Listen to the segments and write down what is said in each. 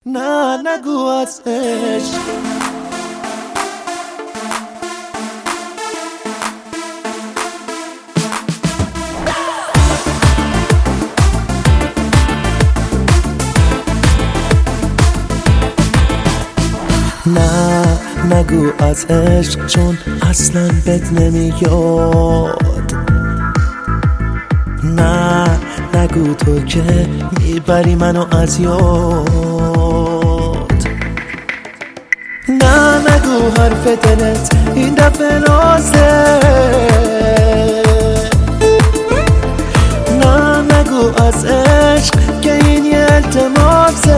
نه نگو از عشق. نه نگو از عشق، چون اصلا بهت نمیاد. نه نگو تو که میبری منو از یاد. نه نگو حرف دلت این دفعه رازه. نه نگو از عشق که این یه التماسه.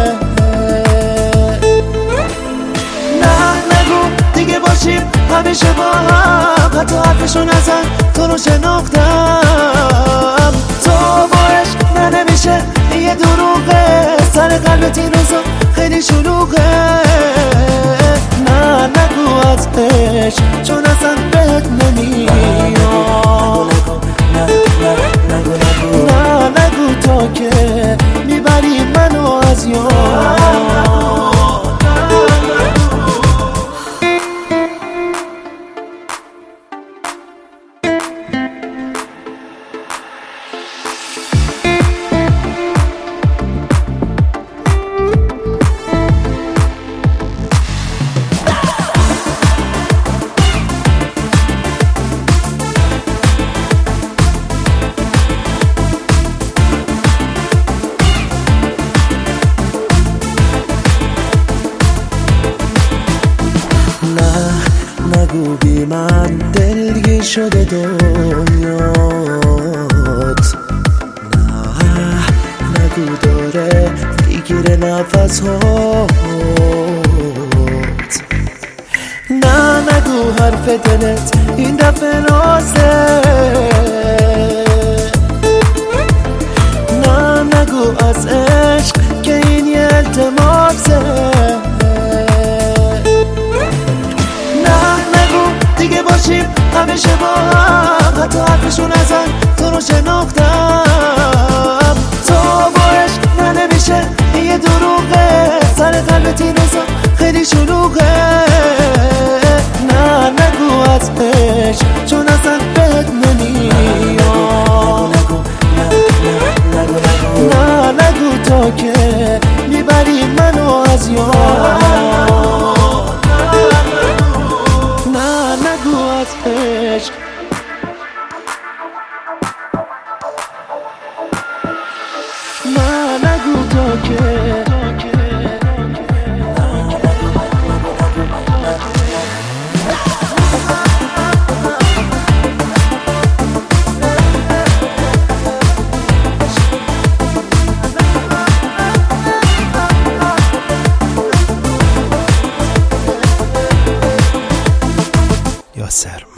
دیگه باشیم همیشه با هم، حتی حرفشو نزن تو رو شناختم. تو با عشق نه نمیشه، یه دروغه، سر قلبت این روزا خیلی شلوغه. نه نگو از عشق، چون اصلا بهت نمیاد. نه نگو تا که میبری منو از یاد. نگو بی من دلگیر شده دنیات. نه نگو داره بگیره نفس هات. نه نگو حرف دلت این دفعه رازه. نه نگو از عشق که این یه التماسه. دیگه باشیم همیشه با هم، حتی حرفشو نزن تو رو شناختم. تو با عشق نه نمیشه، یه دروغه، سر قلبت این روزا خیلی شلوغه. نه نگو از عشق، چون اصلا بهت نمیاد. نه نگو تا که میبری منو از یاد. نگو از عشق. نه نگو تا که Yasser.